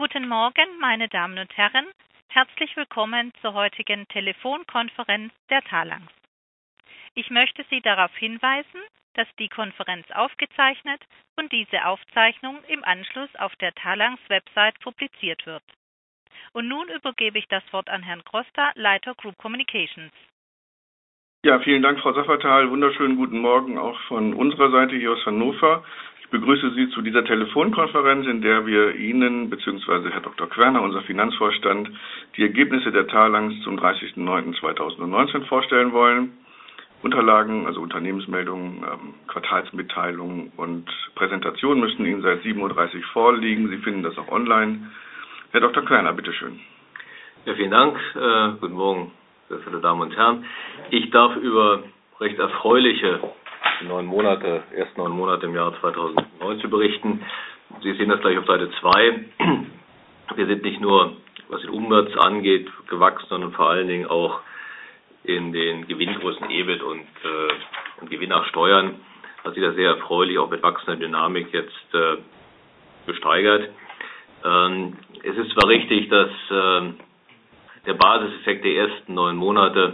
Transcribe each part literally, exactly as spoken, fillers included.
Guten Morgen, meine Damen und Herren. Herzlich willkommen zur heutigen Telefonkonferenz der Talanx. Ich möchte Sie darauf hinweisen, dass die Konferenz aufgezeichnet und diese Aufzeichnung im Anschluss auf der Talanx-Website publiziert wird. Und nun übergebe ich das Wort an Herrn Groster, Leiter Group Communications. Ja, vielen Dank, Frau Safferthal. Wunderschönen guten Morgen auch von unserer Seite hier aus Hannover. Ich begrüße Sie zu dieser Telefonkonferenz, in der wir Ihnen bzw. Herr Doktor Querner, unser Finanzvorstand, die Ergebnisse der Talanx zum dreißigsten neunten zweitausendneunzehn vorstellen wollen. Unterlagen, also Unternehmensmeldungen, ähm, Quartalsmitteilungen und Präsentationen müssten Ihnen seit sieben Uhr dreißig vorliegen. Sie finden das auch online. Herr Doktor Querner, bitteschön. Ja, vielen Dank. Äh, guten Morgen, sehr verehrte Damen und Herren. Ich darf über recht erfreuliche neun Monate, erst neun Monate im Jahr zweitausendneunzehn berichten. Sie sehen das gleich auf Seite zwei. Wir sind nicht nur, was den Umsatz angeht, gewachsen, sondern vor allen Dingen auch in den Gewinngrößen E B I T und, äh, und Gewinn nach Steuern. Das sieht ja sehr erfreulich, auch mit wachsender Dynamik jetzt äh, gesteigert. Ähm, es ist zwar richtig, dass äh, der Basiseffekt der ersten neun Monate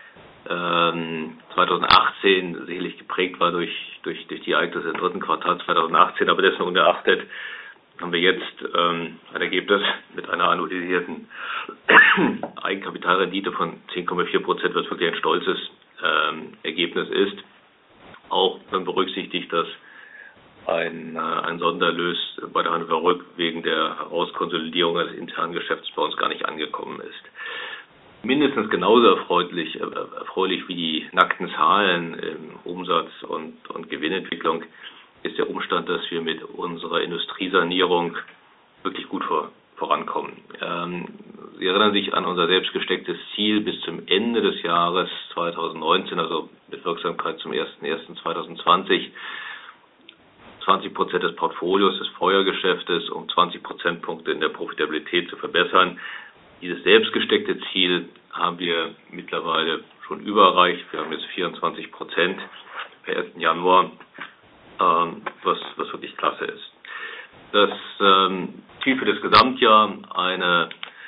ähm, zweitausendachtzehn sicherlich geprägt war durch, durch, durch die Ereignisse im dritten Quartal zweitausendachtzehn, aber dessen unerachtet haben wir jetzt ähm, ein Ergebnis mit einer annualisierten Eigenkapitalrendite von zehn Komma vier Prozent, was wirklich ein stolzes ähm, Ergebnis ist. Auch wenn berücksichtigt, dass ein, äh, ein Sondererlös bei der Hannover Rück wegen der Herauskonsolidierung des internen Geschäfts bei uns gar nicht angekommen ist. Mindestens genauso erfreulich, erfreulich wie die nackten Zahlen im Umsatz und, und Gewinnentwicklung ist der Umstand, dass wir mit unserer Industriesanierung wirklich gut vor, vorankommen. Ähm, Sie erinnern sich an unser selbst gestecktes Ziel bis zum Ende des Jahres zweitausendneunzehn, also mit Wirksamkeit zum ersten ersten zweitausendzwanzig, zwanzig Prozent des Portfolios des Feuergeschäftes um zwanzig Prozentpunkte in der Profitabilität zu verbessern. Dieses selbstgesteckte Ziel haben wir mittlerweile schon überreicht. Wir haben jetzt vierundzwanzig Prozent per ersten Januar, ähm, was, was wirklich klasse ist. Das ähm, Ziel für das Gesamtjahr, eine,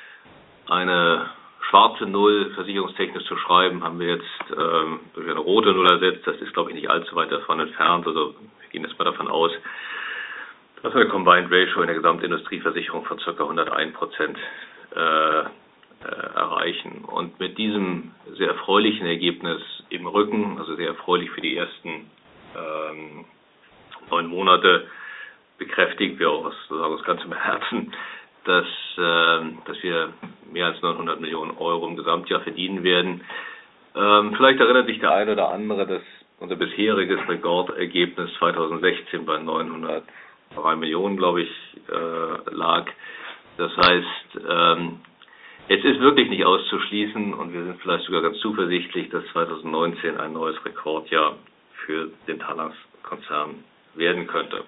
eine schwarze Null versicherungstechnisch zu schreiben, haben wir jetzt ähm, durch eine rote Null ersetzt. Das ist, glaube ich, nicht allzu weit davon entfernt. Also wir gehen jetzt mal davon aus, dass wir eine Combined Ratio in der Gesamtindustrieversicherung von ca. hunderteins Prozent Äh, äh, erreichen. Und mit diesem sehr erfreulichen Ergebnis im Rücken, also sehr erfreulich für die ersten ähm, neun Monate, bekräftigen wir auch sozusagen aus ganzem Herzen, dass, äh, dass wir mehr als neunhundert Millionen Euro im Gesamtjahr verdienen werden. Ähm, vielleicht erinnert sich der eine oder andere, dass unser bisheriges Rekordergebnis zweitausendsechzehn bei neunhundertdrei Millionen, glaube ich, äh, lag. Das heißt, ähm, es ist wirklich nicht auszuschließen und wir sind vielleicht sogar ganz zuversichtlich, dass zweitausendneunzehn ein neues Rekordjahr für den Talanx-Konzern werden könnte.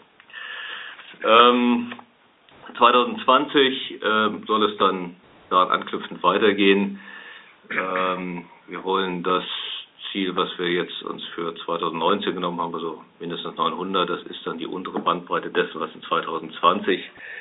Ähm, zweitausendzwanzig äh, soll es dann daran anknüpfend weitergehen. Ähm, wir wollen das Ziel, was wir jetzt uns für zweitausendneunzehn genommen haben, also mindestens neunhundert, das ist dann die untere Bandbreite dessen, was in zweitausendzwanzig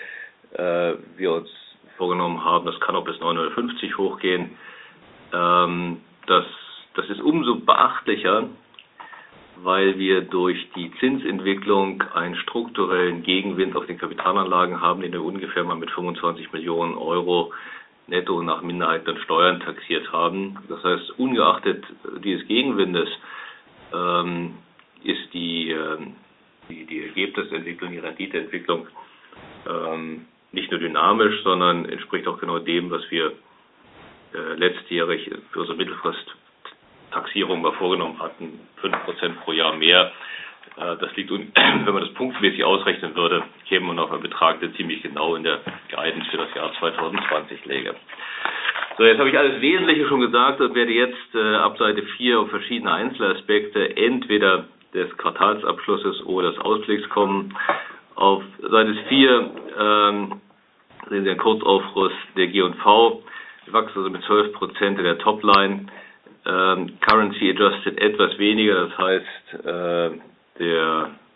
wir uns vorgenommen haben. Das kann auch bis neunhundertfünfzig hochgehen. Ähm, das, das ist umso beachtlicher, weil wir durch die Zinsentwicklung einen strukturellen Gegenwind auf den Kapitalanlagen haben, den wir ungefähr mal mit fünfundzwanzig Millionen Euro netto nach Minderheit und Steuern taxiert haben. Das heißt, ungeachtet dieses Gegenwindes ähm, ist die, äh, die, die Ergebnisentwicklung, die Renditeentwicklung ähm, nicht nur dynamisch, sondern entspricht auch genau dem, was wir äh, letztjährig für unsere Mittelfristtaxierung mal vorgenommen hatten, fünf Prozent pro Jahr mehr. Äh, das liegt, wenn man das punktmäßig ausrechnen würde, käme man auf einen Betrag, der ziemlich genau in der Guidance für das Jahr zweitausendzwanzig läge. So, jetzt habe ich alles Wesentliche schon gesagt und werde jetzt äh, ab Seite vier auf verschiedene Einzelaspekte entweder des Quartalsabschlusses oder des Ausblicks kommen. Auf Seite vier ähm, sehen Sie einen Kurzaufriss der G und V. Wir wachsen also mit zwölf Prozent in der Topline. Ähm, Currency adjusted etwas weniger, das heißt, äh, der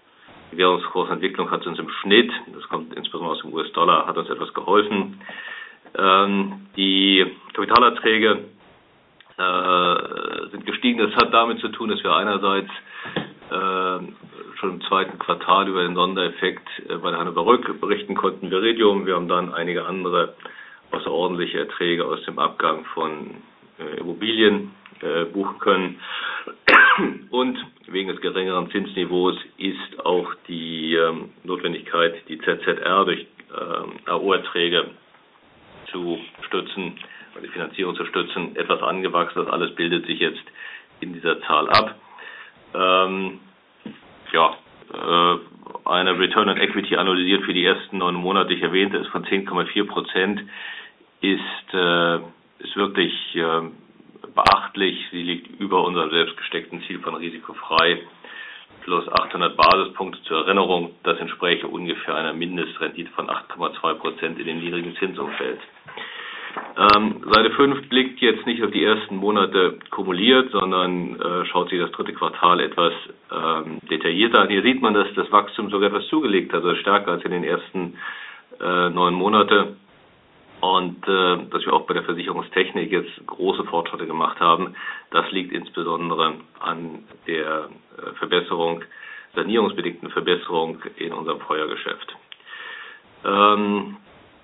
Die Währungskursentwicklung hat uns im Schnitt, das kommt insbesondere aus dem U S-Dollar, hat uns etwas geholfen. Ähm, die Kapitalerträge äh, sind gestiegen. Das hat damit zu tun, dass wir einerseits äh, schon im zweiten Quartal über den Sondereffekt äh, bei der Hannover Rück berichten konnten, Viridium. Wir haben dann einige andere außerordentliche Erträge aus dem Abgang von äh, Immobilien äh, buchen können. Und wegen des geringeren Zinsniveaus ist auch die ähm, Notwendigkeit, die Z Z R durch ähm, A O-Erträge zu stützen, die Finanzierung zu stützen, etwas angewachsen. Das alles bildet sich jetzt in dieser Zahl ab. Ähm, ja, äh, eine Return on Equity analysiert für die ersten neun Monate, ich erwähnte es, von zehn Komma vier Prozent ist, äh, ist wirklich äh, beachtlich. Sie liegt über unserem selbst gesteckten Ziel von risikofrei plus achthundert Basispunkte. Zur Erinnerung, das entspräche ungefähr einer Mindestrendite von acht Komma zwei Prozent in dem niedrigen Zinsumfeld. Ähm, Seite fünf blickt jetzt nicht auf die ersten Monate kumuliert, sondern äh, schaut sich das dritte Quartal etwas ähm, detaillierter an. Hier sieht man, dass das Wachstum sogar etwas zugelegt hat, also stärker als in den ersten äh, neun Monate. Und äh, dass wir auch bei der Versicherungstechnik jetzt große Fortschritte gemacht haben, das liegt insbesondere an der äh, Verbesserung, sanierungsbedingten Verbesserung in unserem Feuergeschäft. Ähm,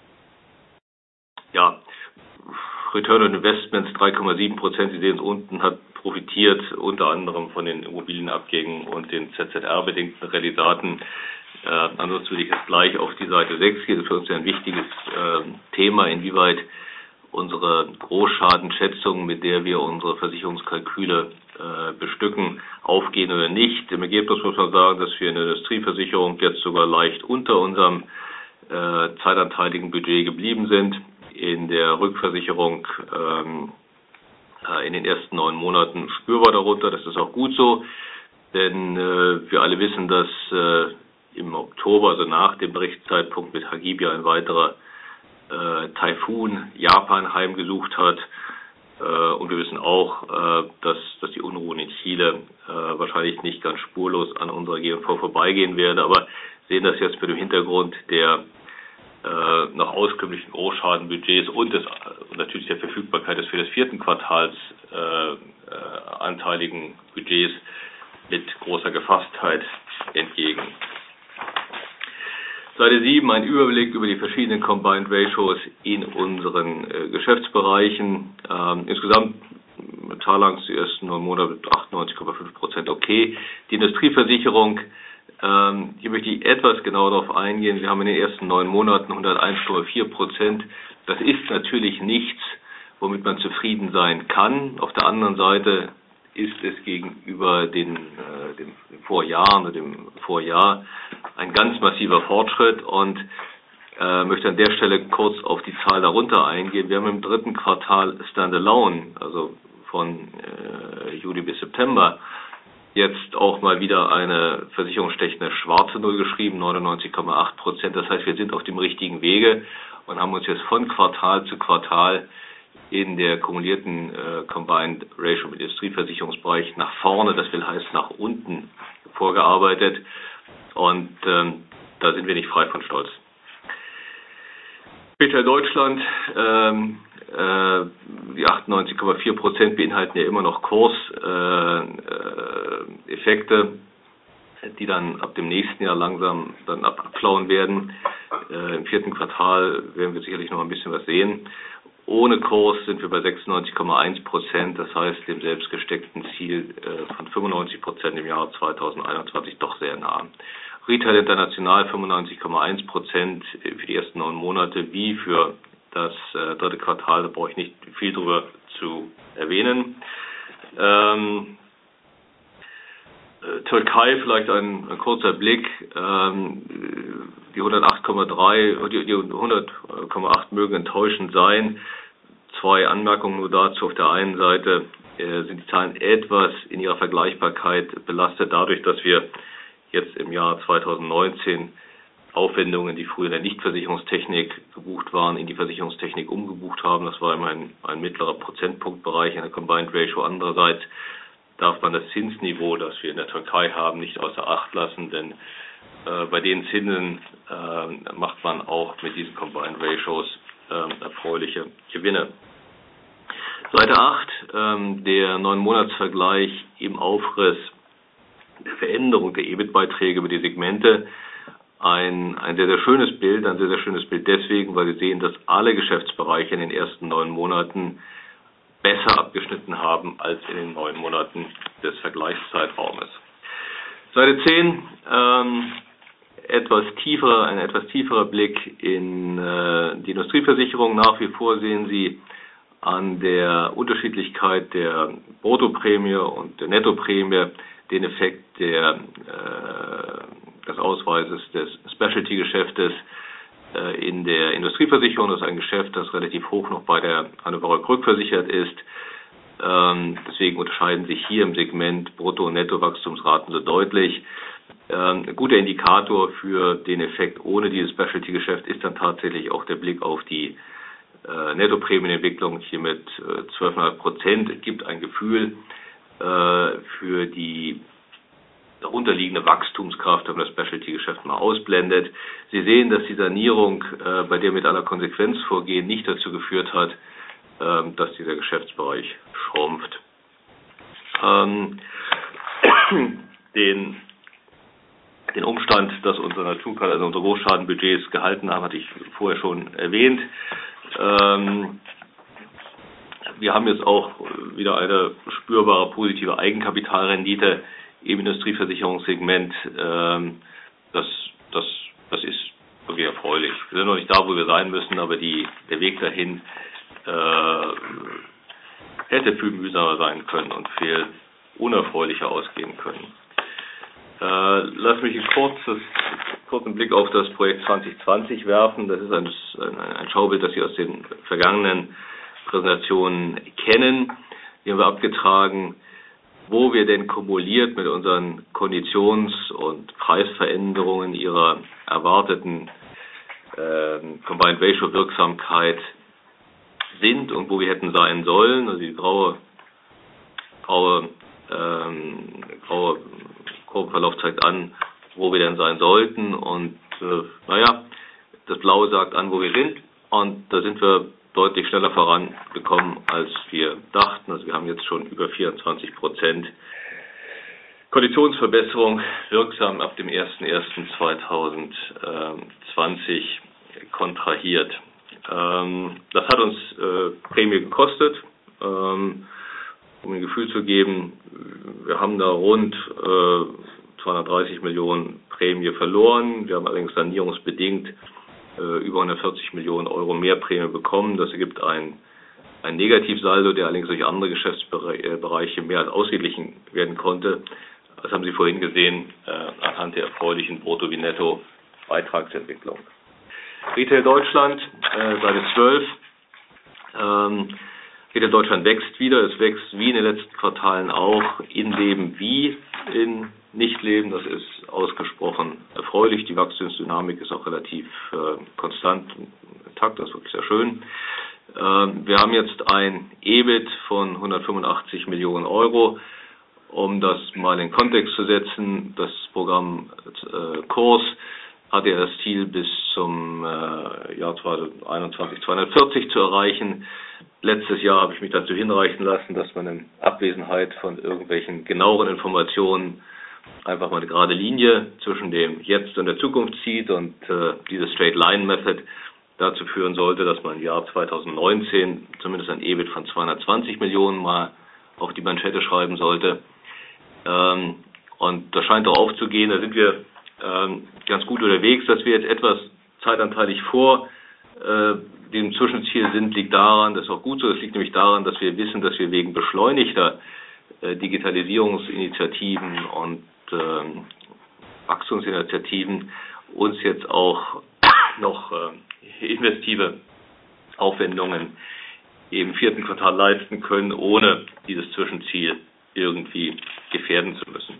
ja, Return on Investments drei Komma sieben Prozent, Sie sehen es unten, hat profitiert unter anderem von den Immobilienabgängen und den Z Z R-bedingten Realisaten. Äh, ansonsten würde ich jetzt gleich auf die Seite sechs gehen. Das ist für uns ja ein wichtiges äh, Thema, inwieweit unsere Großschadenschätzung, mit der wir unsere Versicherungskalküle äh, bestücken, aufgehen oder nicht. Im Ergebnis muss man sagen, dass wir in der Industrieversicherung jetzt sogar leicht unter unserem äh, zeitanteiligen Budget geblieben sind. In der Rückversicherung ähm, äh, in den ersten neun Monaten spürbar darunter. Das ist auch gut so, denn äh, wir alle wissen, dass äh, im Oktober, also nach dem Berichtszeitpunkt mit Hagibis, ein weiterer äh, Taifun Japan heimgesucht hat. Äh, und wir wissen auch, äh, dass, dass die Unruhen in Chile äh, wahrscheinlich nicht ganz spurlos an unserer G und V vorbeigehen werden, aber sehen das jetzt mit dem Hintergrund der äh, noch auskömmlichen Großschadenbudgets und des, und natürlich der Verfügbarkeit des für das vierten Quartals äh, äh, anteiligen Budgets mit großer Gefasstheit entgegen. Seite sieben, ein Überblick über die verschiedenen Combined Ratios in unseren äh, Geschäftsbereichen. Ähm, insgesamt Talanx die ersten neun Monate mit achtundneunzig Komma fünf Prozent okay. Die Industrieversicherung, ähm, hier möchte ich etwas genauer darauf eingehen. Wir haben in den ersten neun Monaten hunderteins Komma vier Prozent. Das ist natürlich nichts, womit man zufrieden sein kann. Auf der anderen Seite ist es gegenüber den, äh, dem Vorjahren oder dem Vorjahr ein ganz massiver Fortschritt und äh, möchte an der Stelle kurz auf die Zahl darunter eingehen. Wir haben im dritten Quartal Standalone, also von äh, Juli bis September, jetzt auch mal wieder eine versicherungstechnisch schwarze Null geschrieben, neunundneunzig Komma acht Prozent. Das heißt, wir sind auf dem richtigen Wege und haben uns jetzt von Quartal zu Quartal in der kumulierten äh, Combined Ratio im Industrieversicherungsbereich nach vorne, das will heißt nach unten, vorgearbeitet. Und ähm, da sind wir nicht frei von Stolz. Retail Deutschland, ähm, äh, die achtundneunzig Komma vier Prozent beinhalten ja immer noch Kurseffekte, äh, äh, die dann ab dem nächsten Jahr langsam dann abflauen werden. Äh, Im vierten Quartal werden wir sicherlich noch ein bisschen was sehen. Ohne Kurs sind wir bei sechsundneunzig Komma eins Prozent, das heißt dem selbst gesteckten Ziel äh, von fünfundneunzig Prozent im Jahr zweitausendeinundzwanzig doch sehr nah. Retail International fünfundneunzig Komma eins Prozent für die ersten neun Monate, wie für das äh, dritte Quartal, da brauche ich nicht viel drüber zu erwähnen. Ähm, äh, Türkei, vielleicht ein, ein kurzer Blick, ähm, die hundertacht Komma drei, die, die hundert Komma acht mögen enttäuschend sein. Zwei Anmerkungen nur dazu. Auf der einen Seite äh, sind die Zahlen etwas in ihrer Vergleichbarkeit belastet dadurch, dass wir jetzt im Jahr zweitausendneunzehn Aufwendungen, die früher in der Nichtversicherungstechnik gebucht waren, in die Versicherungstechnik umgebucht haben. Das war immer ein, ein mittlerer Prozentpunktbereich in der Combined Ratio. Andererseits darf man das Zinsniveau, das wir in der Türkei haben, nicht außer Acht lassen, denn äh, bei den Zinsen äh, macht man auch mit diesen Combined Ratios äh, erfreuliche Gewinne. Seite acht, ähm, der neun Monatsvergleich im Aufriss der Veränderung der E B I T-Beiträge über die Segmente. Ein, ein sehr, sehr schönes Bild, ein sehr, sehr schönes Bild deswegen, weil wir sehen, dass alle Geschäftsbereiche in den ersten neun Monaten besser abgeschnitten haben als in den neun Monaten des Vergleichszeitraumes. Seite zehn, ähm, etwas tieferer, ein etwas tieferer Blick in äh, die Industrieversicherung. Nach wie vor sehen Sie an der Unterschiedlichkeit der Bruttoprämie und der Nettoprämie den Effekt der, äh, des Ausweises des Specialty-Geschäftes äh, in der Industrieversicherung. Das ist ein Geschäft, das relativ hoch noch bei der Hannover rückversichert ist. Ähm, deswegen unterscheiden sich hier im Segment Brutto- und Netto-Wachstumsraten so deutlich. Ähm, ein guter Indikator für den Effekt ohne dieses Specialty-Geschäft ist dann tatsächlich auch der Blick auf die äh, Nettoprämienentwicklung hier mit äh, zwölf Komma fünf Prozent. Gibt ein Gefühl äh, für die darunterliegende Wachstumskraft, wenn man das Specialty-Geschäft mal ausblendet. Sie sehen, dass die Sanierung, äh, bei der mit aller Konsequenz vorgehen, nicht dazu geführt hat, äh, dass dieser Geschäftsbereich schrumpft. Ähm, den Den Umstand, dass unser Naturkatastrophen, also unsere Großschadenbudgets gehalten haben, hatte ich vorher schon erwähnt. Ähm, wir haben jetzt auch wieder eine spürbare positive Eigenkapitalrendite im Industrieversicherungssegment. Ähm, das, das, das ist wirklich erfreulich. Wir sind noch nicht da, wo wir sein müssen, aber die, der Weg dahin äh, hätte viel mühsamer sein können und viel unerfreulicher ausgehen können. Äh, lass mich einen kurzes, kurzen Blick auf das Projekt zwanzig zwanzig werfen. Das ist ein, ein, ein Schaubild, das Sie aus den vergangenen Präsentationen kennen. Hier haben wir abgetragen, wo wir denn kumuliert mit unseren Konditions- und Preisveränderungen ihrer erwarteten äh, Combined Ratio Wirksamkeit sind und wo wir hätten sein sollen. Also die graue, graue, ähm, graue Kurvenverlauf zeigt an, wo wir denn sein sollten, und äh, naja, das Blaue sagt an, wo wir sind, und da sind wir deutlich schneller vorangekommen, als wir dachten. Also wir haben jetzt schon über vierundzwanzig Prozent Konditionsverbesserung wirksam ab dem ersten ersten zweitausendzwanzig kontrahiert. Ähm, das hat uns äh, Prämie gekostet. Ähm, Um ein Gefühl zu geben, wir haben da rund äh, zweihundertdreißig Millionen Prämie verloren. Wir haben allerdings sanierungsbedingt äh, über hundertvierzig Millionen Euro mehr Prämie bekommen. Das ergibt ein, ein Negativsaldo, der allerdings durch andere Geschäftsbereiche mehr als ausgeglichen werden konnte. Das haben Sie vorhin gesehen, äh, anhand der erfreulichen Brutto- wie Netto-Beitragsentwicklung. Retail Deutschland, äh, Seite zwölf. Ähm, Retail Deutschland wächst wieder, es wächst wie in den letzten Quartalen auch, in Leben wie in Nichtleben. Das ist ausgesprochen erfreulich. Die Wachstumsdynamik ist auch relativ äh, konstant intakt, das ist wirklich sehr schön. Ähm, wir haben jetzt ein E B I T von hundertfünfundachtzig Millionen Euro. Um das mal in Kontext zu setzen, das Programm äh, Kurs hatte ja das Ziel, bis zum äh, Jahr zweitausendeinundzwanzig zweihundertvierzig zu erreichen. Letztes Jahr habe ich mich dazu hinreichen lassen, dass man in Abwesenheit von irgendwelchen genaueren Informationen einfach mal eine gerade Linie zwischen dem Jetzt und der Zukunft zieht, und äh, diese Straight Line Method dazu führen sollte, dass man im Jahr zweitausendneunzehn zumindest ein E B I T von zweihundertzwanzig Millionen mal auf die Manschette schreiben sollte. Ähm, und das scheint auch aufzugehen. Da sind wir ähm, ganz gut unterwegs. Dass wir jetzt etwas zeitanteilig vor äh, dem Zwischenziel sind, liegt daran, das ist auch gut so, das liegt nämlich daran, dass wir wissen, dass wir wegen beschleunigter äh, Digitalisierungsinitiativen und äh, Wachstumsinitiativen uns jetzt auch noch äh, investive Aufwendungen im vierten Quartal leisten können, ohne dieses Zwischenziel irgendwie gefährden zu müssen.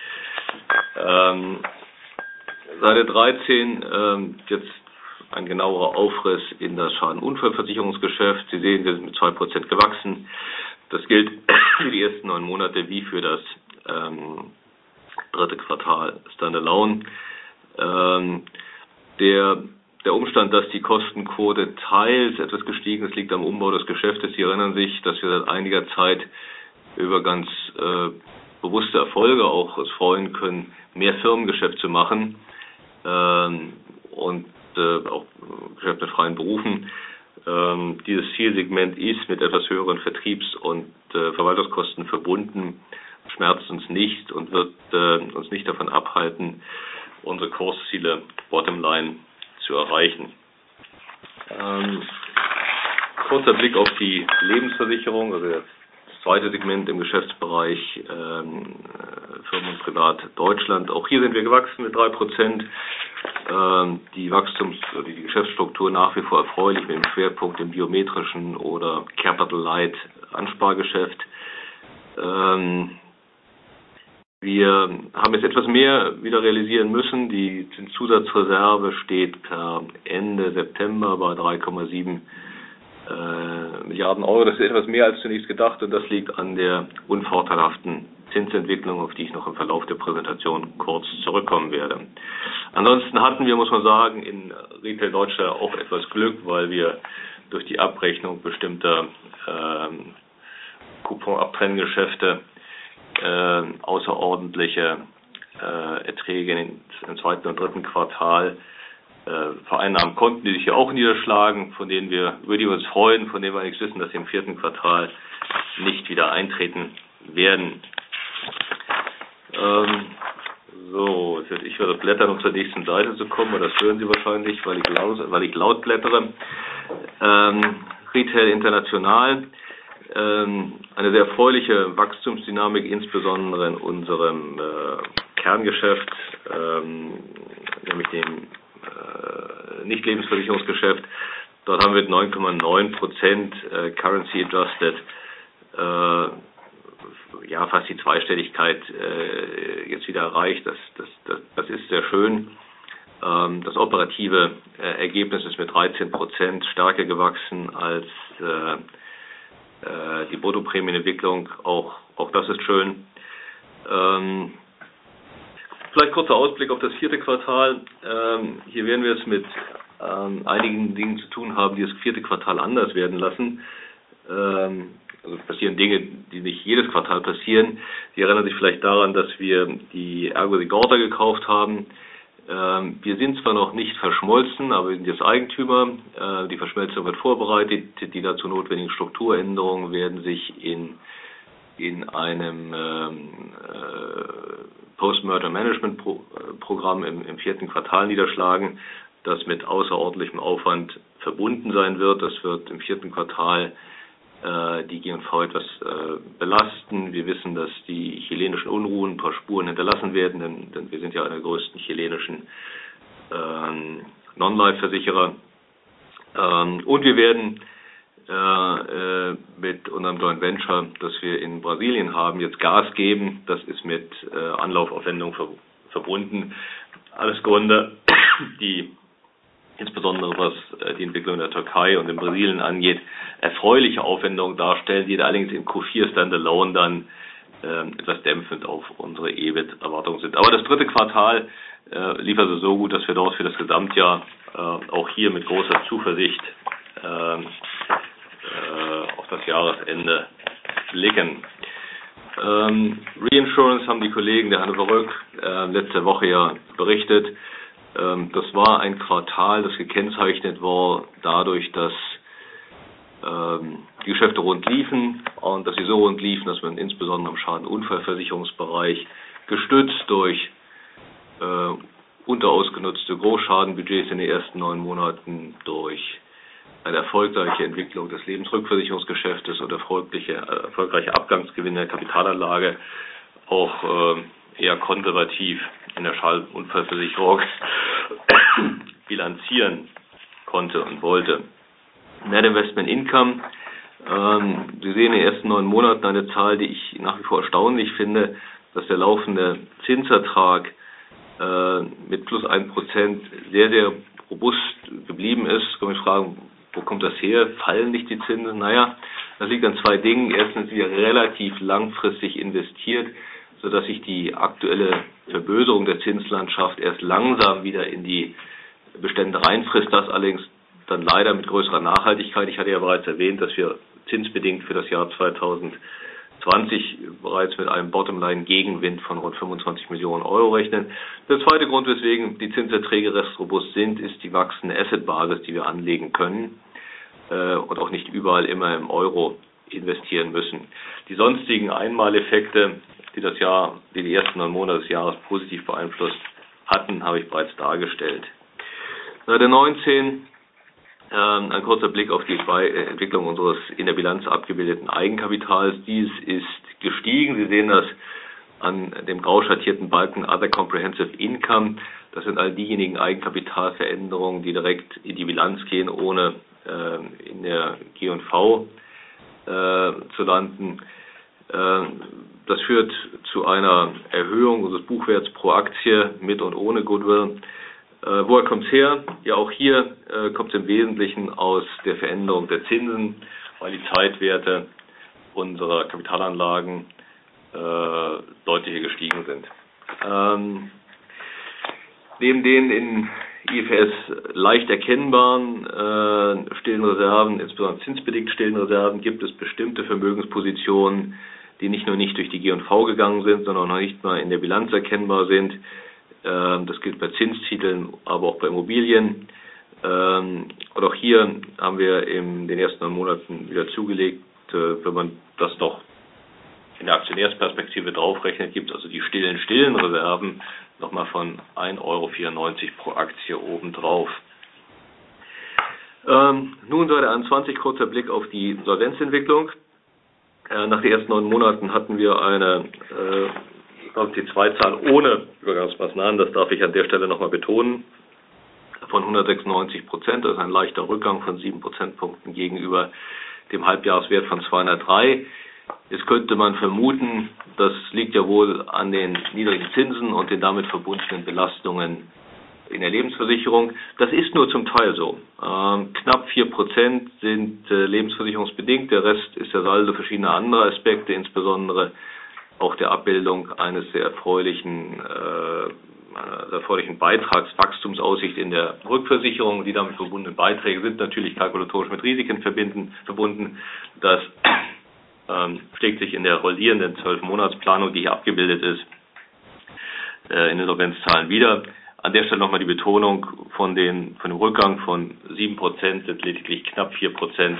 Ähm, Seite dreizehn, ähm, jetzt ein genauerer Aufriss in das Schadenunfallversicherungsgeschäft. Sie sehen, wir sind mit zwei Prozent gewachsen. Das gilt für die ersten neun Monate wie für das ähm, dritte Quartal Standalone. Ähm, der, der Umstand, dass die Kostenquote teils etwas gestiegen ist, liegt am Umbau des Geschäftes. Sie erinnern sich, dass wir seit einiger Zeit über ganz äh, bewusste Erfolge auch es freuen können, mehr Firmengeschäft zu machen ähm, und äh, auch Geschäft mit freien Berufen. Ähm, dieses Zielsegment ist mit etwas höheren Vertriebs- und äh, Verwaltungskosten verbunden, schmerzt uns nicht und wird äh, uns nicht davon abhalten, unsere Kursziele Bottomline zu erreichen. Ähm, kurzer Blick auf die Lebensversicherung, also das zweite Segment im Geschäftsbereich ähm, Firmen und Privat Deutschland. Auch hier sind wir gewachsen mit drei Prozent. Ähm, die Wachstums- oder die Geschäftsstruktur nach wie vor erfreulich mit dem Schwerpunkt im biometrischen oder Capital Light Anspargeschäft. Ähm, Wir haben jetzt etwas mehr wieder realisieren müssen. Die Zusatzreserve steht per Ende September bei drei Komma sieben äh, Milliarden Euro. Das ist etwas mehr als zunächst gedacht und das liegt an der unvorteilhaften Zinsentwicklung, auf die ich noch im Verlauf der Präsentation kurz zurückkommen werde. Ansonsten hatten wir, muss man sagen, in Retail Deutschland auch etwas Glück, weil wir durch die Abrechnung bestimmter ähm, Coupon-Abtrenngeschäfte Äh, außerordentliche äh, Erträge in, im zweiten und dritten Quartal äh, vereinnahmen konnten, die sich ja auch niederschlagen, von denen wir, über die wir uns freuen, von denen wir eigentlich wissen, dass sie im vierten Quartal nicht wieder eintreten werden. Ähm, so, jetzt werde ich wieder blättern, um zur nächsten Seite zu kommen, aber das hören Sie wahrscheinlich, weil ich laut, weil ich laut blättere. Ähm, Retail International. Eine sehr erfreuliche Wachstumsdynamik, insbesondere in unserem äh, Kerngeschäft, ähm, nämlich dem äh, Nicht-Lebensversicherungsgeschäft. Dort haben wir mit neun Komma neun Prozent äh, Currency Adjusted äh, ja fast die Zweistelligkeit äh, jetzt wieder erreicht. Das, das, das, das ist sehr schön. Ähm, das operative äh, Ergebnis ist mit dreizehn Prozent stärker gewachsen als äh, die Bruttoprämienentwicklung, auch, auch das ist schön. Ähm, vielleicht kurzer Ausblick auf das vierte Quartal. Ähm, hier werden wir es mit ähm, einigen Dingen zu tun haben, die das vierte Quartal anders werden lassen. Ähm, also passieren Dinge, die nicht jedes Quartal passieren. Sie erinnern sich vielleicht daran, dass wir die Ergo Sigorta gekauft haben. Ähm, wir sind zwar noch nicht verschmolzen, aber wir sind jetzt Eigentümer. Äh, die Verschmelzung wird vorbereitet. Die dazu notwendigen Strukturänderungen werden sich in, in einem ähm, äh, Post-Merger-Management-Programm im, im vierten Quartal niederschlagen, das mit außerordentlichem Aufwand verbunden sein wird. Das wird im vierten Quartal äh, die G und V etwas äh, belasten. Wir wissen, dass die chilenischen Unruhen ein paar Spuren hinterlassen werden, denn, denn wir sind ja einer der größten chilenischen ähm, Non-Life-Versicherer. Ähm, und wir werden äh, äh, mit unserem Joint Venture, das wir in Brasilien haben, jetzt Gas geben. Das ist mit äh, Anlaufaufwendungen ver verbunden. Alles Gründe, die insbesondere was die Entwicklung in der Türkei und in Brasilien angeht, erfreuliche Aufwendungen darstellen, die allerdings in Q vier Standalone dann äh, etwas dämpfend auf unsere E B I T-Erwartungen sind. Aber das dritte Quartal äh, lief also so gut, dass wir dort für das Gesamtjahr äh, auch hier mit großer Zuversicht äh, äh, auf das Jahresende blicken. Ähm, Reinsurance haben die Kollegen der Hannover Rück äh, letzte Woche ja berichtet. Das war ein Quartal, das gekennzeichnet war dadurch, dass ähm, die Geschäfte rund liefen und dass sie so rund liefen, dass man insbesondere im Schadenunfallversicherungsbereich gestützt durch äh, unterausgenutzte Großschadenbudgets in den ersten neun Monaten, durch eine erfolgreiche Entwicklung des Lebensrückversicherungsgeschäftes und erfolgreiche, erfolgreiche Abgangsgewinne der Kapitalanlage auch äh, eher konservativ in der Schadenunfallversicherung bilanzieren konnte und wollte. Net Investment Income, ähm, Sie sehen in den ersten neun Monaten eine Zahl, die ich nach wie vor erstaunlich finde, dass der laufende Zinsertrag äh, mit plus ein Prozent sehr, sehr robust geblieben ist. Kann man sich fragen, wo kommt das her? Fallen nicht die Zinsen? Naja, das liegt an zwei Dingen. Erstens, wir relativ langfristig investiert, sodass sich die aktuelle Verböserung der Zinslandschaft erst langsam wieder in die Bestände reinfrisst. Das allerdings dann leider mit größerer Nachhaltigkeit. Ich hatte ja bereits erwähnt, dass wir zinsbedingt für das Jahr zweitausendzwanzig bereits mit einem Bottomline-Gegenwind von rund fünfundzwanzig Millionen Euro rechnen. Der zweite Grund, weswegen die Zinserträge restrobust sind, ist die wachsende Assetbasis, die wir anlegen können äh, und auch nicht überall immer im Euro investieren müssen. Die sonstigen Einmaleffekte, die das Jahr, die die ersten neun Monate des Jahres positiv beeinflusst hatten, habe ich bereits dargestellt. Seite neunzehn, äh, ein kurzer Blick auf die Entwicklung unseres in der Bilanz abgebildeten Eigenkapitals. Dies ist gestiegen. Sie sehen das an dem grau schattierten Balken Other Comprehensive Income. Das sind all diejenigen Eigenkapitalveränderungen, die direkt in die Bilanz gehen, ohne äh, in der G und V äh, zu landen. Äh, das führt zu einer Erhöhung unseres Buchwerts pro Aktie mit und ohne Goodwill. Äh, woher kommt es her? Ja, auch hier äh, kommt es im Wesentlichen aus der Veränderung der Zinsen, weil die Zeitwerte unserer Kapitalanlagen äh, deutlich gestiegen sind. Ähm, neben den in I F R S leicht erkennbaren äh, stillen Reserven, insbesondere zinsbedingt stillen Reserven, gibt es bestimmte Vermögenspositionen, die nicht nur nicht durch die G und V gegangen sind, sondern noch nicht mal in der Bilanz erkennbar sind. Das gilt bei Zinstiteln, aber auch bei Immobilien. Und auch hier haben wir in den ersten neun Monaten wieder zugelegt. Wenn man das noch in der Aktionärsperspektive draufrechnet, gibt es also die stillen, stillen Reserven nochmal von ein Euro vierundneunzig pro Aktie obendrauf. Ähm, nun Seite einundzwanzig, kurzer Blick auf die Solvenzentwicklung. Äh, nach den ersten neun Monaten hatten wir eine äh, die Zwei-Zahl ohne Übergangsmaßnahmen, das darf ich an der Stelle nochmal betonen, von hundertsechsundneunzig Prozent. Das ist ein leichter Rückgang von sieben Prozentpunkten gegenüber dem Halbjahreswert von zweihundertdrei. Jetzt könnte man vermuten, das liegt ja wohl an den niedrigen Zinsen und den damit verbundenen Belastungen in der Lebensversicherung. Das ist nur zum Teil so. Ähm, knapp vier Prozent sind äh, lebensversicherungsbedingt, der Rest ist der Saldo verschiedener anderer Aspekte, insbesondere auch der Abbildung eines sehr erfreulichen, äh, einer erfreulichen Beitragswachstumsaussicht in der Rückversicherung. Die damit verbundenen Beiträge sind natürlich kalkulatorisch mit Risiken verbinden, verbunden. Das ähm, schlägt sich in der rollierenden zwölf-Monats-Planung, die hier abgebildet ist, äh, in den Solvenzzahlen wieder. An der Stelle nochmal die Betonung von, den, von dem Rückgang von sieben Prozent sind lediglich knapp vier Prozent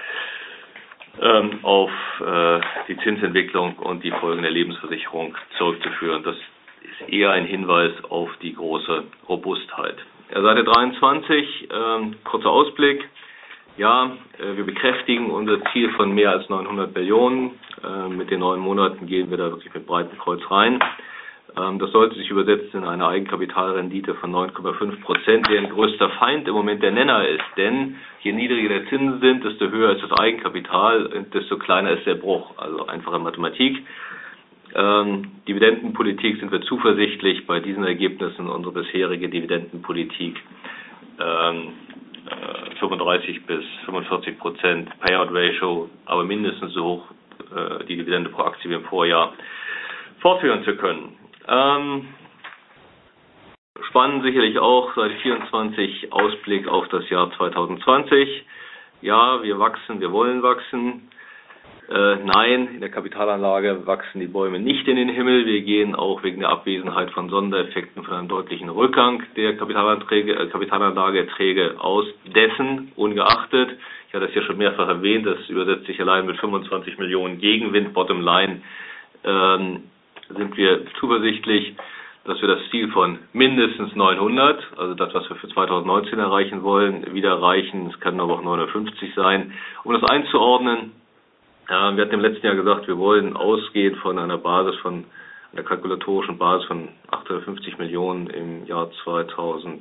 auf äh, die Zinsentwicklung und die Folgen der Lebensversicherung zurückzuführen. Das ist eher ein Hinweis auf die große Robustheit. Ja, Seite dreiundzwanzig, äh, kurzer Ausblick. Ja, äh, wir bekräftigen unser Ziel von mehr als neunhundert Billionen. Äh, mit den neun Monaten gehen wir da wirklich mit breitem Kreuz rein. Ähm, das sollte sich übersetzen in eine Eigenkapitalrendite von neun Komma fünf Prozent, deren größter Feind im Moment der Nenner ist. Denn je niedriger die Zinsen sind, desto höher ist das Eigenkapital und desto kleiner ist der Bruch. Also einfache Mathematik. Ähm, Dividendenpolitik sind wir zuversichtlich bei diesen Ergebnissen. Unsere bisherige Dividendenpolitik ähm, äh, fünfunddreißig bis fünfundvierzig Prozent Payout Ratio, aber mindestens so hoch äh, die Dividende pro Aktie wie im Vorjahr fortführen zu können. Ähm, spannend sicherlich auch Seite vierundzwanzig, Ausblick auf das Jahr zweitausendzwanzig. Ja, wir wachsen, wir wollen wachsen. Äh, nein, in der Kapitalanlage wachsen die Bäume nicht in den Himmel. Wir gehen auch wegen der Abwesenheit von Sondereffekten von einem deutlichen Rückgang der Kapitalanträge, äh, Kapitalanlageerträge aus. Dessen ungeachtet, ich hatte es ja schon mehrfach erwähnt, das übersetzt sich allein mit fünfundzwanzig Millionen Gegenwind, Bottomline, ähm, sind wir zuversichtlich, dass wir das Ziel von mindestens neunhundert, also das, was wir für zweitausendneunzehn erreichen wollen, wieder erreichen. Es kann aber auch neunhundertfünfzig sein. Um das einzuordnen, äh, wir hatten im letzten Jahr gesagt, wir wollen ausgehen von einer Basis von, einer kalkulatorischen Basis von achthundertfünfzig Millionen im Jahr zweitausendachtzehn,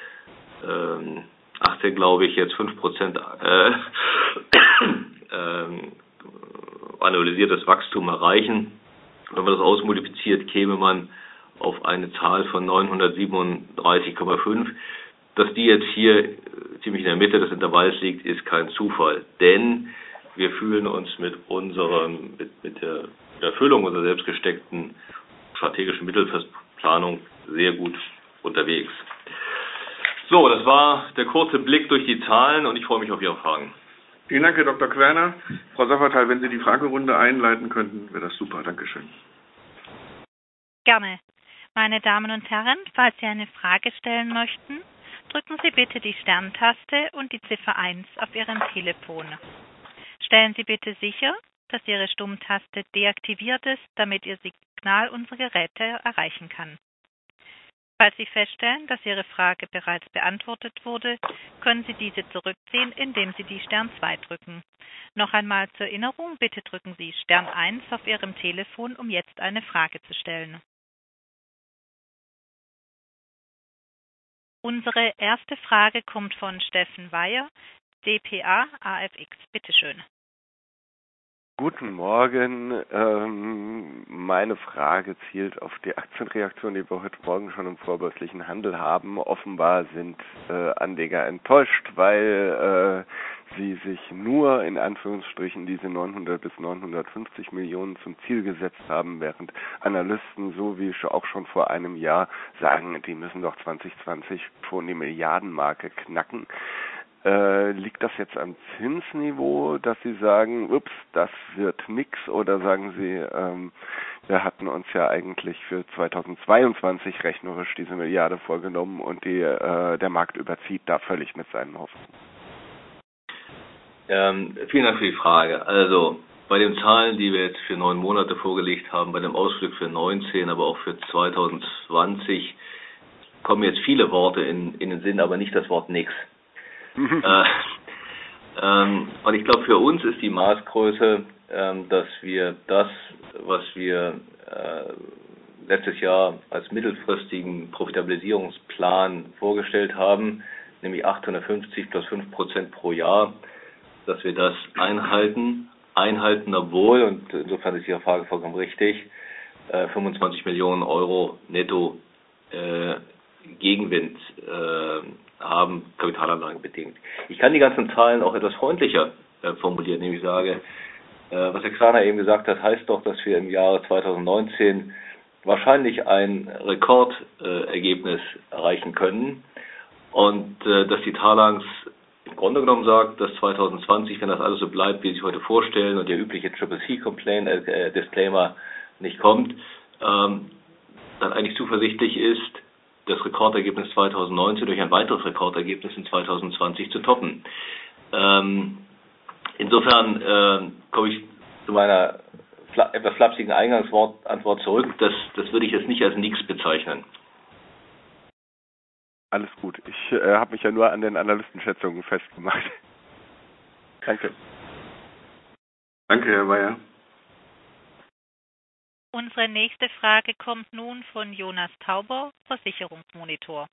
glaube ich, jetzt fünf Prozent äh, äh, annualisiertes Wachstum erreichen. Wenn man das ausmultipliziert, käme man auf eine Zahl von neunhundertsiebenunddreißig Komma fünf. Dass die jetzt hier ziemlich in der Mitte des Intervalls liegt, ist kein Zufall. Denn wir fühlen uns mit unserem, mit, mit der Erfüllung unserer selbst gesteckten strategische Mittelfristplanung sehr gut unterwegs. So, das war der kurze Blick durch die Zahlen und ich freue mich auf Ihre Fragen. Vielen Dank, Herr Doktor Querner. Frau Safferthal, wenn Sie die Fragerunde einleiten könnten, wäre das super. Dankeschön. Gerne. Meine Damen und Herren, falls Sie eine Frage stellen möchten, drücken Sie bitte die Sterntaste und die Ziffer eins auf Ihrem Telefon. Stellen Sie bitte sicher, dass Ihre Stummtaste deaktiviert ist, damit Ihr Signal unsere Geräte erreichen kann. Falls Sie feststellen, dass Ihre Frage bereits beantwortet wurde, können Sie diese zurückziehen, indem Sie die Stern zwei drücken. Noch einmal zur Erinnerung, bitte drücken Sie Stern eins auf Ihrem Telefon, um jetzt eine Frage zu stellen. Unsere erste Frage kommt von Steffen Weyer, D P A A F X. Bitte schön. Guten Morgen. Ähm, meine Frage zielt auf die Aktienreaktion, die wir heute Morgen schon im vorbörslichen Handel haben. Offenbar sind äh, Anleger enttäuscht, weil äh, sie sich nur in Anführungsstrichen diese neunhundert bis neunhundertfünfzig Millionen zum Ziel gesetzt haben, während Analysten, so wie auch schon vor einem Jahr, sagen, die müssen doch zwanzig zwanzig schon die Milliardenmarke knacken. Äh, liegt das jetzt am Zinsniveau, dass Sie sagen, ups, das wird nix, oder sagen Sie, ähm, wir hatten uns ja eigentlich für zweitausendzweiundzwanzig rechnerisch diese Milliarde vorgenommen und die, äh, der Markt überzieht da völlig mit seinen Hoffnungen? Ähm, vielen Dank für die Frage. Also bei den Zahlen, die wir jetzt für neun Monate vorgelegt haben, bei dem Ausblick für neunzehn, aber auch für zweitausendzwanzig, kommen jetzt viele Worte in, in den Sinn, aber nicht das Wort nix. äh, ähm, und ich glaube, für uns ist die Maßgröße, ähm, dass wir das, was wir äh, letztes Jahr als mittelfristigen Profitabilisierungsplan vorgestellt haben, nämlich achthundertfünfzig plus fünf Prozent pro Jahr, dass wir das einhalten, einhalten, obwohl, und insofern ist Ihre Frage vollkommen richtig, äh, fünfundzwanzig Millionen Euro netto äh, Gegenwind äh, haben, Kapitalanlagen bedingt. Ich kann die ganzen Zahlen auch etwas freundlicher äh, formulieren, indem ich sage, äh, was Herr Querner eben gesagt hat, heißt doch, dass wir im Jahre zweitausendneunzehn wahrscheinlich ein Rekordergebnis äh, erreichen können und äh, dass die Talanx im Grunde genommen sagt, dass zweitausendzwanzig, wenn das alles so bleibt, wie Sie sich heute vorstellen und der übliche Triple C Complaint, äh, Disclaimer nicht kommt, ähm, dann eigentlich zuversichtlich ist, das Rekordergebnis zweitausendneunzehn durch ein weiteres Rekordergebnis in zweitausendzwanzig zu toppen. Ähm, insofern äh, komme ich zu meiner fla- etwas flapsigen Eingangsantwort zurück. Das, das würde ich jetzt nicht als nichts bezeichnen. Alles gut. Ich äh, habe mich ja nur an den Analystenschätzungen festgemacht. Danke. Danke, Herr Weyer. Unsere nächste Frage kommt nun von Jonas Tauber, Versicherungsmonitor.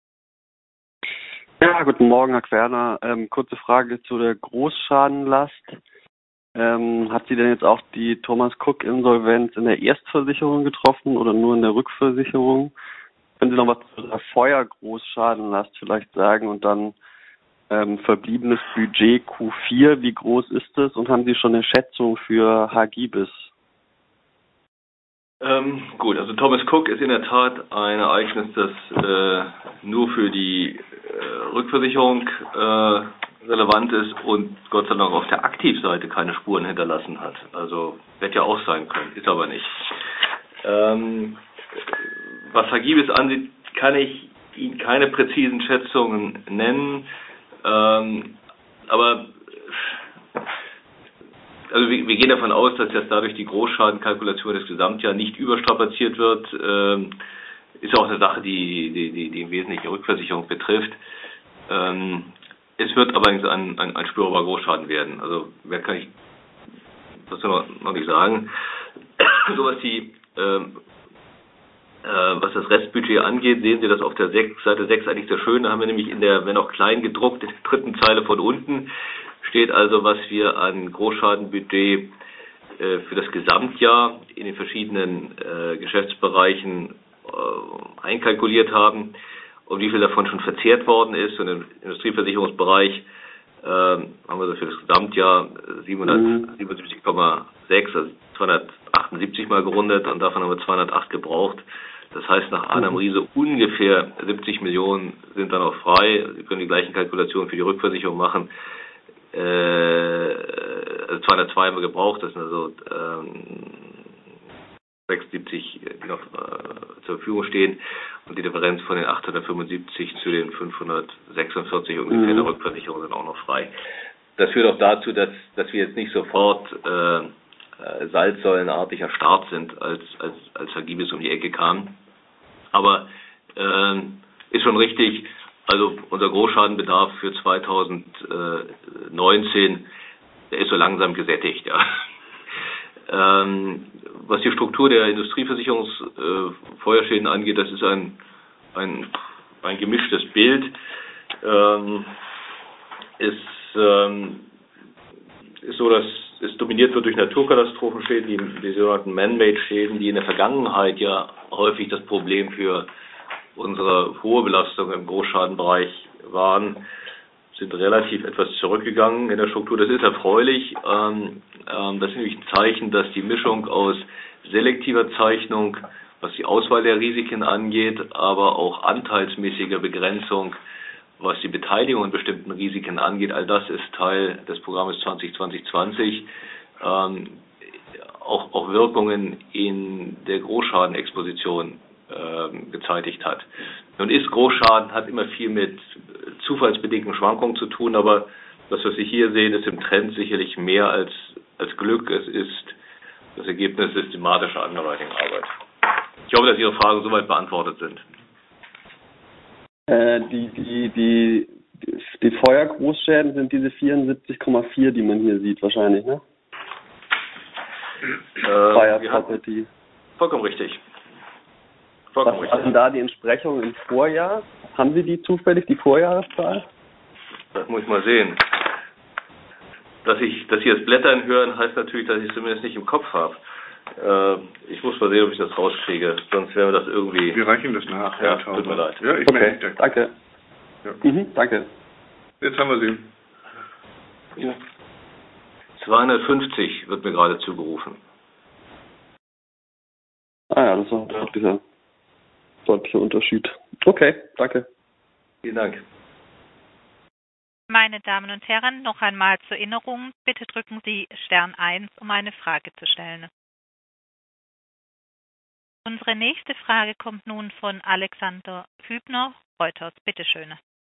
Ja, guten Morgen, Herr Querner. Ähm, kurze Frage zu der Großschadenlast. Ähm, hat Sie denn jetzt auch die Thomas Cook Insolvenz in der Erstversicherung getroffen oder nur in der Rückversicherung? Können Sie noch was zu der Feuergroßschadenlast vielleicht sagen und dann ähm, verbliebenes Budget Q vier, wie groß ist es und haben Sie schon eine Schätzung für Hagibis? Ähm, gut, also Thomas Cook ist in der Tat ein Ereignis, das äh, nur für die äh, Rückversicherung äh, relevant ist und Gott sei Dank auf der Aktivseite keine Spuren hinterlassen hat. Also hätte ja auch sein können, ist aber nicht. Ähm, was Hagibis angeht, kann ich Ihnen keine präzisen Schätzungen nennen, ähm, aber also wir, wir gehen davon aus, dass jetzt dadurch die Großschadenkalkulation des Gesamtjahres nicht überstrapaziert wird. Ähm, ist auch eine Sache, die, die, die, die im Wesentlichen die Rückversicherung betrifft. Ähm, es wird allerdings ein, ein, ein spürbarer Großschaden werden. Also mehr kann ich dazu noch, noch nicht sagen. So was die ähm, äh, was das Restbudget angeht, sehen Sie das auf der sechs, Seite sechs eigentlich sehr schön. Da haben wir nämlich in der, wenn auch klein gedruckt, in der dritten Zeile von unten steht also, was wir an Großschadenbudget äh, für das Gesamtjahr in den verschiedenen äh, Geschäftsbereichen äh, einkalkuliert haben und wie viel davon schon verzehrt worden ist. Und im Industrieversicherungsbereich ähm, haben wir das für das Gesamtjahr siebenhundertsiebenundsiebzig Komma sechs, also zweihundertachtundsiebzig mal gerundet, und davon haben wir zweihundertacht gebraucht. Das heißt, nach Adam Riese ungefähr siebzig Millionen sind dann auch frei. Sie können die gleichen Kalkulationen für die Rückversicherung machen. Äh, also zweihundertzwei haben wir gebraucht, das sind also ähm, sechsundsiebzig, die noch äh, zur Verfügung stehen, und die Differenz von den achthundertfünfundsiebzig zu den fünfhundertsechsundvierzig ungefähr mhm. der Rückversicherung sind auch noch frei. Das führt auch dazu, dass, dass wir jetzt nicht sofort äh, äh, salzsäulenartig erstarrt sind, als, als, als Herr Giebes um die Ecke kam. Aber äh, ist schon richtig, also unser Großschadenbedarf für zweitausendneunzehn, der ist so langsam gesättigt, ja. Ähm, was die Struktur der Industrieversicherungsfeuerschäden äh, angeht, das ist ein, ein, ein gemischtes Bild. Ähm, ist, ähm, ist so, dass es dominiert wird durch Naturkatastrophenschäden, die, die sogenannten Man-Made-Schäden, die in der Vergangenheit ja häufig das Problem für unsere hohe Belastung im Großschadenbereich waren, sind relativ etwas zurückgegangen in der Struktur. Das ist erfreulich. Ähm, ähm, das ist nämlich ein Zeichen, dass die Mischung aus selektiver Zeichnung, was die Auswahl der Risiken angeht, aber auch anteilsmäßiger Begrenzung, was die Beteiligung an bestimmten Risiken angeht, all das ist Teil des Programmes zwanzig zwanzig zwanzig. Ähm, auch, auch Wirkungen in der Großschadenexposition ähm, gezeitigt hat. Nun ist Großschaden, hat immer viel mit zufallsbedingten Schwankungen zu tun, aber das, was Sie hier sehen, ist im Trend sicherlich mehr als, als Glück. Es ist das Ergebnis systematischer Underwriting-Arbeit. Ich hoffe, dass Ihre Fragen soweit beantwortet sind. Äh, die, die, die, die Feuergroßschäden sind diese vierundsiebzig Komma vier, die man hier sieht, wahrscheinlich, ne? Äh, Fire Property. Vollkommen richtig. Vollkommen Was ist denn da die Entsprechung im Vorjahr? Haben Sie die zufällig, die Vorjahreszahl? Das muss ich mal sehen. Dass ich, dass Sie das Blättern hören, heißt natürlich, dass ich es zumindest nicht im Kopf habe. Äh, ich muss mal sehen, ob ich das rauskriege, sonst werden wir das irgendwie... Wir reichen das nach. Ja, tut mir leid. Ja, ich okay, meine, danke. Ja. Mhm, danke. Jetzt haben wir Sie. Ja. zweihundertfünfzig wird mir gerade zugerufen. Ah ja, das ist auch ja. dieser deutliche Unterschied. Okay, danke. Vielen Dank. Meine Damen und Herren, noch einmal zur Erinnerung, bitte drücken Sie Stern eins, um eine Frage zu stellen. Unsere nächste Frage kommt nun von Alexander Hübner, Reuters. Bitte schön.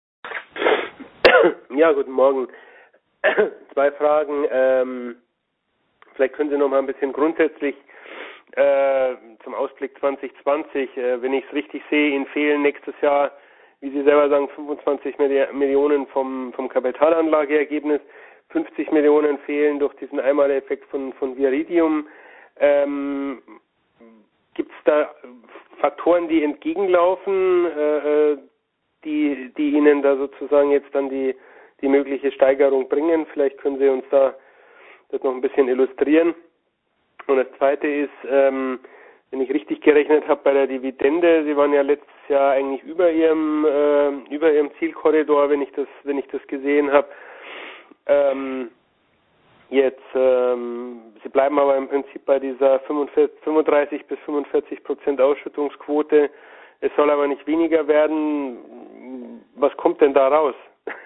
Ja, guten Morgen. Zwei Fragen. Ähm, vielleicht können Sie noch mal ein bisschen grundsätzlich äh, zum Ausblick zwanzig zwanzig. Äh, wenn ich es richtig sehe, Ihnen fehlen nächstes Jahr, wie Sie selber sagen, fünfundzwanzig Millionen vom, vom Kapitalanlageergebnis. fünfzig Millionen fehlen durch diesen Einmaleffekt von, von Viridium. Ähm, Gibt es da Faktoren, die entgegenlaufen, äh, die, die Ihnen da sozusagen jetzt dann die, die mögliche Steigerung bringen? Vielleicht können Sie uns da das noch ein bisschen illustrieren. Und das Zweite ist, ähm, wenn ich richtig gerechnet habe bei der Dividende, Sie waren ja letztes Jahr eigentlich über Ihrem äh, über Ihrem Zielkorridor, wenn ich das wenn ich das gesehen habe. Ähm, Jetzt, ähm, Sie bleiben aber im Prinzip bei dieser fünfunddreißig bis fünfundvierzig Prozent Ausschüttungsquote. Es soll aber nicht weniger werden. Was kommt denn da raus?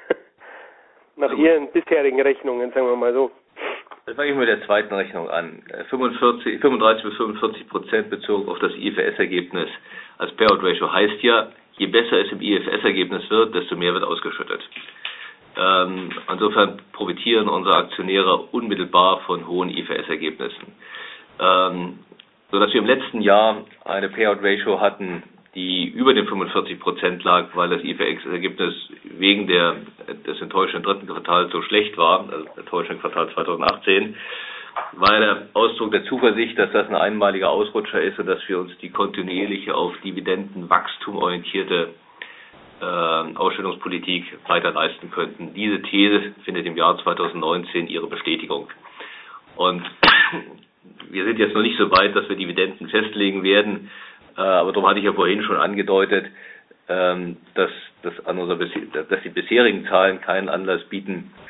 Nach Ihren bisherigen Rechnungen, sagen wir mal so. Das fange ich mit der zweiten Rechnung an. fünfundvierzig, fünfunddreißig bis fünfundvierzig Prozent bezogen auf das I F S-Ergebnis als Payout-Ratio heißt ja, je besser es im I F S-Ergebnis wird, desto mehr wird ausgeschüttet. Ähm, insofern profitieren unsere Aktionäre unmittelbar von hohen I F S-Ergebnissen. Ähm, sodass wir im letzten Jahr eine Payout-Ratio hatten, die über den fünfundvierzig Prozent lag, weil das I F S-Ergebnis wegen der, des enttäuschenden dritten Quartals so schlecht war, also das enttäuschende Quartal zweitausendachtzehn, war der Ausdruck der Zuversicht, dass das ein einmaliger Ausrutscher ist und dass wir uns die kontinuierliche auf Dividendenwachstum orientierte äh, Ausstellungspolitik weiter leisten könnten. Diese These findet im Jahr zweitausendneunzehn ihre Bestätigung. Und wir sind jetzt noch nicht so weit, dass wir Dividenden festlegen werden, äh, aber darum hatte ich ja vorhin schon angedeutet, ähm, dass, dass, an unserer, dass die bisherigen Zahlen keinen Anlass bieten,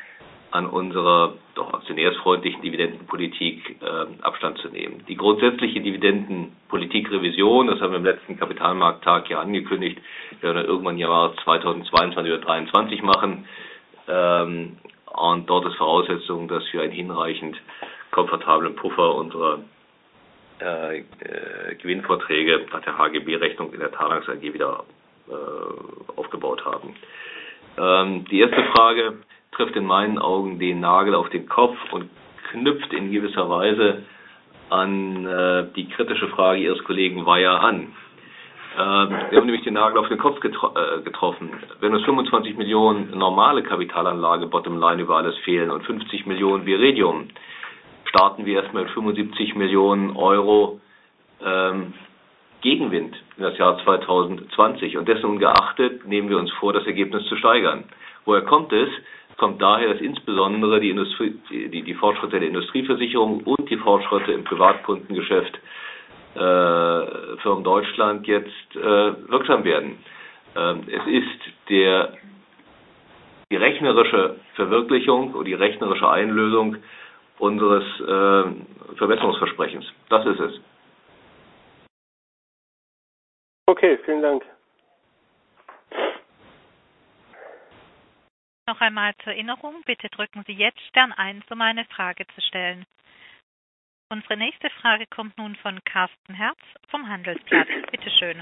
an unserer doch aktionärsfreundlichen Dividendenpolitik äh, Abstand zu nehmen. Die grundsätzliche Dividendenpolitikrevision, das haben wir im letzten Kapitalmarkttag ja angekündigt, werden wir irgendwann im Jahr zweitausendzweiundzwanzig oder zweitausenddreiundzwanzig machen. Ähm, und dort ist Voraussetzung, dass wir einen hinreichend komfortablen Puffer unserer äh, äh, Gewinnvorträge nach der H G B-Rechnung in der Talanx A G wieder äh, aufgebaut haben. Ähm, die erste Frage trifft in meinen Augen den Nagel auf den Kopf und knüpft in gewisser Weise an äh, die kritische Frage Ihres Kollegen Weyer an. Ähm, wir haben nämlich den Nagel auf den Kopf getro äh, getroffen. Wenn uns fünfundzwanzig Millionen normale Kapitalanlage Bottomline über alles fehlen und fünfzig Millionen Viridium, starten wir erstmal mit fünfundsiebzig Millionen Euro ähm, Gegenwind in das Jahr zweitausendzwanzig. Und dessen ungeachtet nehmen wir uns vor, das Ergebnis zu steigern. Woher kommt es? Kommt daher, dass insbesondere die, Industrie, die, die Fortschritte der Industrieversicherung und die Fortschritte im Privatkundengeschäft äh, Firmen Deutschland jetzt äh, wirksam werden. Ähm, es ist der, die rechnerische Verwirklichung und die rechnerische Einlösung unseres äh, Verbesserungsversprechens. Das ist es. Okay, vielen Dank. Noch einmal zur Erinnerung, bitte drücken Sie jetzt Stern eins, um eine Frage zu stellen. Unsere nächste Frage kommt nun von Carsten Herz vom Handelsblatt. Bitte schön.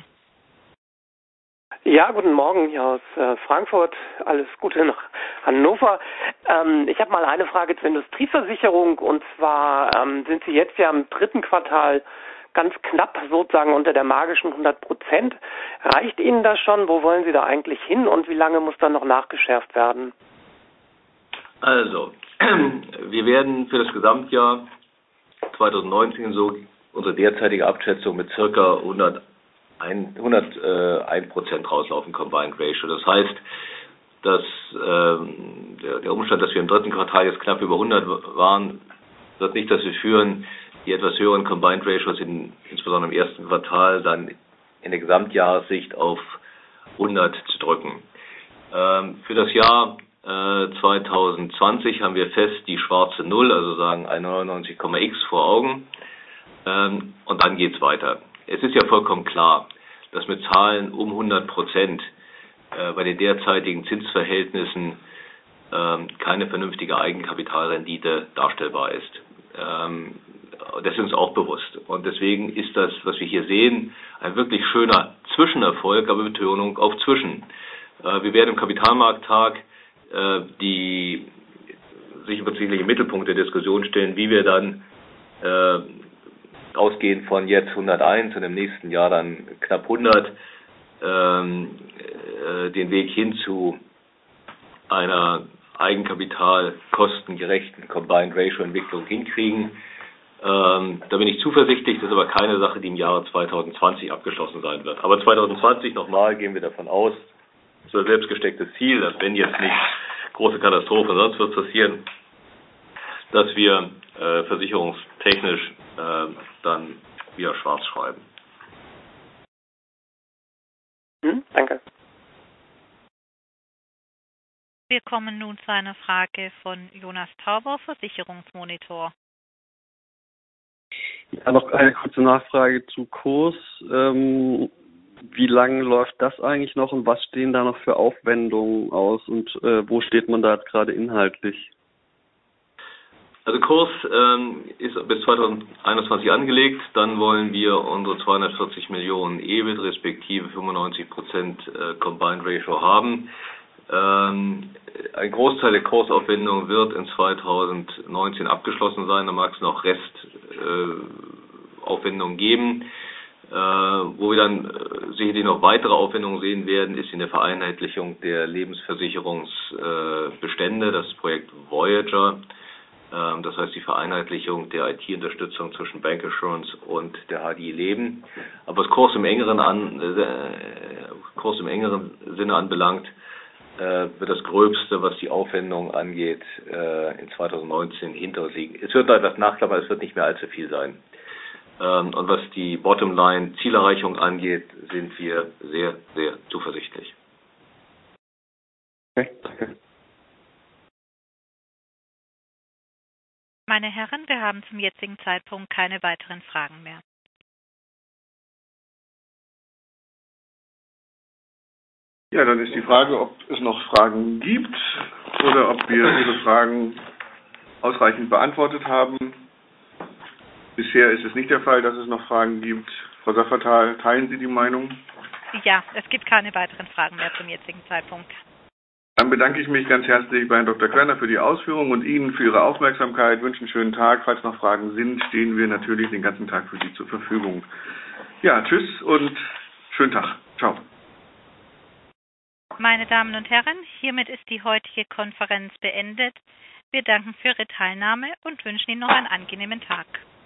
Ja, guten Morgen hier aus äh, Frankfurt. Alles Gute nach Hannover. Ähm, ich habe mal eine Frage zur Industrieversicherung, und zwar ähm, sind Sie jetzt ja im dritten Quartal ganz knapp sozusagen unter der magischen hundert Prozent. Reicht Ihnen das schon? Wo wollen Sie da eigentlich hin und wie lange muss dann noch nachgeschärft werden? Also, wir werden für das Gesamtjahr zweitausendneunzehn so unsere derzeitige Abschätzung mit circa hunderteins Prozent rauslaufen, Combined Ratio. Das heißt, dass ähm, der, der Umstand, dass wir im dritten Quartal jetzt knapp über hundert waren, wird nicht dazu führen, die etwas höheren Combined Ratios in, insbesondere im ersten Quartal dann in der Gesamtjahressicht auf hundert zu drücken. Ähm, für das Jahr äh, zweitausendzwanzig haben wir fest die schwarze Null, also sagen neunundneunzig Komma x vor Augen, ähm, und dann geht's weiter. Es ist ja vollkommen klar, dass mit Zahlen um hundert Prozent äh, bei den derzeitigen Zinsverhältnissen ähm, keine vernünftige Eigenkapitalrendite darstellbar ist. Ähm, Das ist uns auch bewusst. Und deswegen ist das, was wir hier sehen, ein wirklich schöner Zwischenerfolg, aber Betonung auf Zwischen. Äh, wir werden im Kapitalmarkttag äh, die sich im Mittelpunkt der Diskussion stellen, wie wir dann äh, ausgehend von jetzt hunderteins und im nächsten Jahr dann knapp hundert ähm, äh, den Weg hin zu einer Eigenkapital-kostengerechten Combined Ratio Entwicklung hinkriegen. Ähm, da bin ich zuversichtlich, das ist aber keine Sache, die im Jahre zweitausendzwanzig abgeschlossen sein wird. Aber zweitausendzwanzig nochmal gehen wir davon aus, das ist ein selbstgestecktes Ziel, dass wenn jetzt nicht große Katastrophen sonst was passieren, dass wir äh, versicherungstechnisch äh, dann wieder schwarz schreiben. Hm, danke. Wir kommen nun zu einer Frage von Jonas Tauber, Versicherungsmonitor. Ja, noch eine kurze Nachfrage zu Kurs. Ähm, wie lange läuft das eigentlich noch und was stehen da noch für Aufwendungen aus und äh, wo steht man da jetzt gerade inhaltlich? Also Kurs ähm, ist bis zweitausendeinundzwanzig angelegt, dann wollen wir unsere zweihundertvierzig Millionen E B I T respektive fünfundneunzig Prozent äh, Combined Ratio haben. Ähm, ein Großteil der Kursaufwendung wird in zweitausendneunzehn abgeschlossen sein, da mag es noch Restaufwendungen äh, geben. Äh, wo wir dann äh, sicherlich noch weitere Aufwendungen sehen werden, ist in der Vereinheitlichung der Lebensversicherungsbestände, äh, das Projekt Voyager. Äh, das heißt die Vereinheitlichung der I T-Unterstützung zwischen Bancassurance und der H D I Leben. Aber was Kurs im engeren, an, äh, Kurs im engeren Sinne anbelangt, äh, wird das Gröbste, was die Aufwendung angeht, äh, in zweitausendneunzehn hinter uns liegen. Es wird etwas nachklappern, es wird nicht mehr allzu viel sein. Und was die Bottomline-Zielerreichung angeht, sind wir sehr, sehr zuversichtlich. Okay, danke. Meine Herren, wir haben zum jetzigen Zeitpunkt keine weiteren Fragen mehr. Ja, dann ist die Frage, ob es noch Fragen gibt oder ob wir Ihre Fragen ausreichend beantwortet haben. Bisher ist es nicht der Fall, dass es noch Fragen gibt. Frau Safferthal, teilen Sie die Meinung? Ja, es gibt keine weiteren Fragen mehr zum jetzigen Zeitpunkt. Dann bedanke ich mich ganz herzlich bei Herrn Doktor Querner für die Ausführung und Ihnen für Ihre Aufmerksamkeit. Wünsche einen schönen Tag. Falls noch Fragen sind, stehen wir natürlich den ganzen Tag für Sie zur Verfügung. Ja, tschüss und schönen Tag. Ciao. Meine Damen und Herren, hiermit ist die heutige Konferenz beendet. Wir danken für Ihre Teilnahme und wünschen Ihnen noch einen angenehmen Tag.